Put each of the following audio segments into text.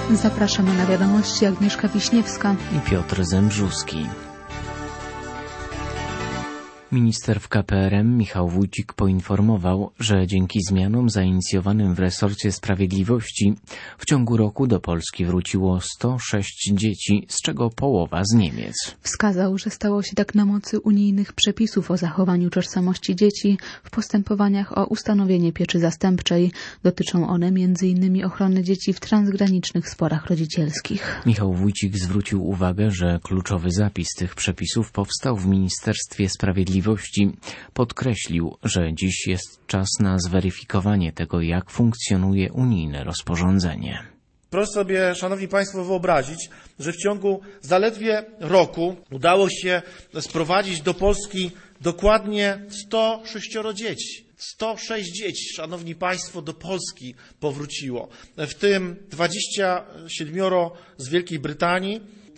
Zapraszamy na wiadomości Agnieszka Wiśniewska i Piotr Zembrzuski. Minister w KPRM Michał Wójcik poinformował, że dzięki zmianom zainicjowanym w resorcie sprawiedliwości w ciągu roku do Polski wróciło 106 dzieci, z czego połowa z Niemiec. Wskazał, że stało się tak na mocy unijnych przepisów o zachowaniu tożsamości dzieci w postępowaniach o ustanowienie pieczy zastępczej. Dotyczą one m.in. ochrony dzieci w transgranicznych sporach rodzicielskich. Michał Wójcik zwrócił uwagę, że kluczowy zapis tych przepisów powstał w Ministerstwie Sprawiedliwości. Podkreślił, że dziś jest czas na zweryfikowanie tego, jak funkcjonuje unijne rozporządzenie. Proszę sobie, szanowni państwo, wyobrazić, że w ciągu zaledwie roku udało się sprowadzić do Polski dokładnie 106 dzieci. 106 dzieci, szanowni państwo, do Polski powróciło. W tym 27 z Wielkiej Brytanii,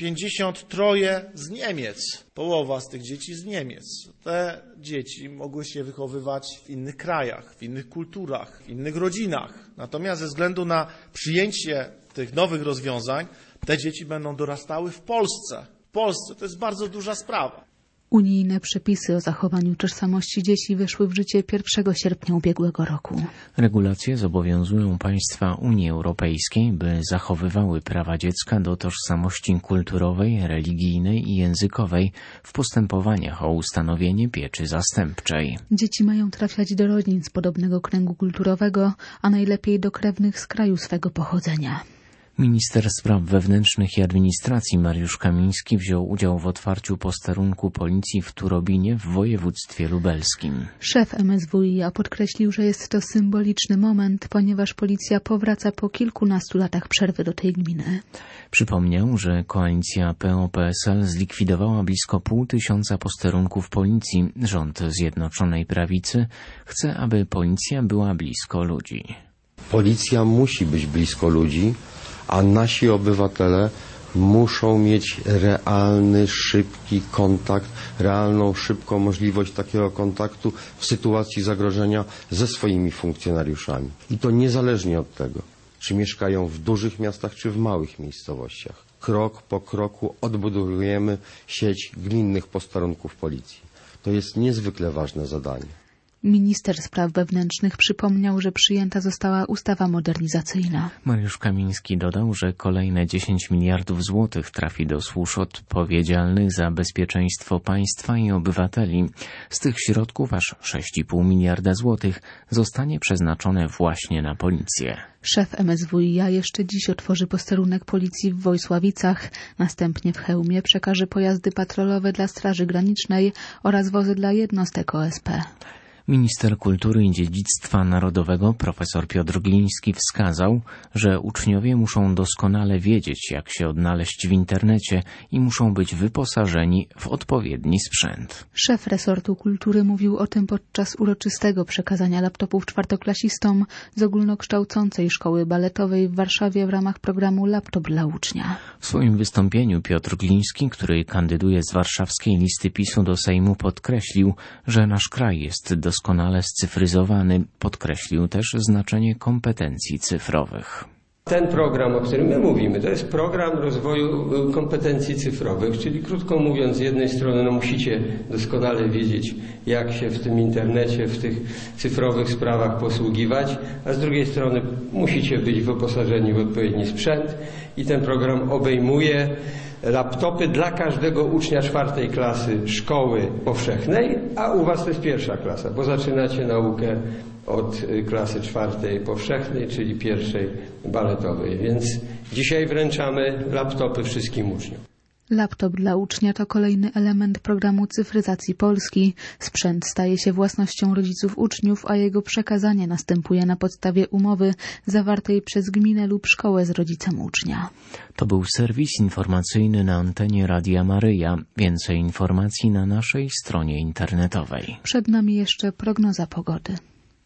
53 z Niemiec. Połowa z tych dzieci z Niemiec. Te dzieci mogły się wychowywać w innych krajach, w innych kulturach, w innych rodzinach. Natomiast ze względu na przyjęcie tych nowych rozwiązań, te dzieci będą dorastały w Polsce. W Polsce to jest bardzo duża sprawa. Unijne przepisy o zachowaniu tożsamości dzieci weszły w życie 1 sierpnia ubiegłego roku. Regulacje zobowiązują państwa Unii Europejskiej, by zachowywały prawa dziecka do tożsamości kulturowej, religijnej i językowej w postępowaniach o ustanowienie pieczy zastępczej. Dzieci mają trafiać do rodzin z podobnego kręgu kulturowego, a najlepiej do krewnych z kraju swego pochodzenia. Minister Spraw Wewnętrznych i Administracji Mariusz Kamiński wziął udział w otwarciu posterunku policji w Turobinie w województwie lubelskim. Szef MSWiA podkreślił, że jest to symboliczny moment, ponieważ policja powraca po kilkunastu latach przerwy do tej gminy. Przypomniał, że koalicja PO-PSL zlikwidowała blisko 500 posterunków policji. Rząd Zjednoczonej Prawicy chce, aby policja była blisko ludzi. Policja musi być blisko ludzi, a nasi obywatele muszą mieć realny, szybki kontakt, realną, szybką możliwość takiego kontaktu w sytuacji zagrożenia ze swoimi funkcjonariuszami. I to niezależnie od tego, czy mieszkają w dużych miastach, czy w małych miejscowościach. Krok po kroku odbudowujemy sieć gminnych posterunków policji. To jest niezwykle ważne zadanie. Minister Spraw Wewnętrznych przypomniał, że przyjęta została ustawa modernizacyjna. Mariusz Kamiński dodał, że kolejne 10 miliardów złotych trafi do służb odpowiedzialnych za bezpieczeństwo państwa i obywateli. Z tych środków aż 6,5 miliarda złotych zostanie przeznaczone właśnie na policję. Szef MSWiA jeszcze dziś otworzy posterunek policji w Wojsławicach. Następnie w Chełmie przekaże pojazdy patrolowe dla Straży Granicznej oraz wozy dla jednostek OSP. Minister Kultury i Dziedzictwa Narodowego profesor Piotr Gliński wskazał, że uczniowie muszą doskonale wiedzieć, jak się odnaleźć w internecie i muszą być wyposażeni w odpowiedni sprzęt. Szef resortu kultury mówił o tym podczas uroczystego przekazania laptopów czwartoklasistom z ogólnokształcącej szkoły baletowej w Warszawie w ramach programu Laptop dla ucznia. W swoim wystąpieniu Piotr Gliński, który kandyduje z warszawskiej listy PiS-u do Sejmu, podkreślił, że nasz kraj jest doskonale scyfryzowany. Podkreślił też znaczenie kompetencji cyfrowych. Ten program, o którym my mówimy, to jest program rozwoju kompetencji cyfrowych, czyli krótko mówiąc, z jednej strony musicie doskonale wiedzieć, jak się w tym internecie, w tych cyfrowych sprawach posługiwać, a z drugiej strony musicie być wyposażeni w odpowiedni sprzęt i ten program obejmuje laptopy dla każdego ucznia 4. klasy szkoły powszechnej, a u was to jest 1. klasa, bo zaczynacie naukę od klasy 4. powszechnej, czyli 1. baletowej. Więc dzisiaj wręczamy laptopy wszystkim uczniom. Laptop dla ucznia to kolejny element programu cyfryzacji Polski. Sprzęt staje się własnością rodziców uczniów, a jego przekazanie następuje na podstawie umowy zawartej przez gminę lub szkołę z rodzicem ucznia. To był serwis informacyjny na antenie Radia Maryja. Więcej informacji na naszej stronie internetowej. Przed nami jeszcze prognoza pogody.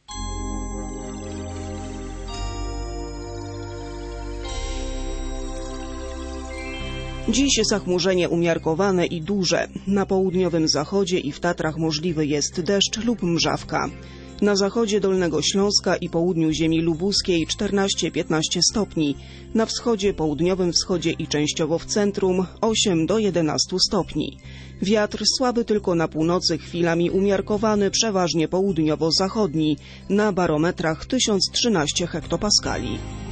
Dziś zachmurzenie umiarkowane i duże. Na południowym zachodzie i w Tatrach możliwy jest deszcz lub mrzawka. Na zachodzie Dolnego Śląska i południu ziemi lubuskiej 14-15 stopni. Na wschodzie, południowym wschodzie i częściowo w centrum 8 do 11 stopni. Wiatr słaby tylko na północy, chwilami umiarkowany, przeważnie południowo-zachodni. Na barometrach 1013 hektopaskali.